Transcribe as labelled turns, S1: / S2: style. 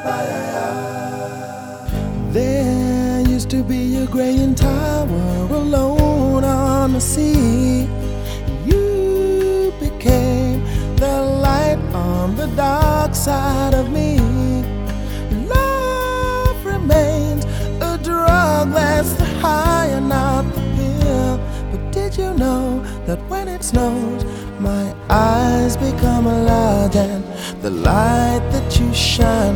S1: There used to be a graying tower alone on the sea. You became the light on the dark side of me. Love remains a drug that's the high and not the pill. But did you know that when it snows, my eyes become large and the light that you shine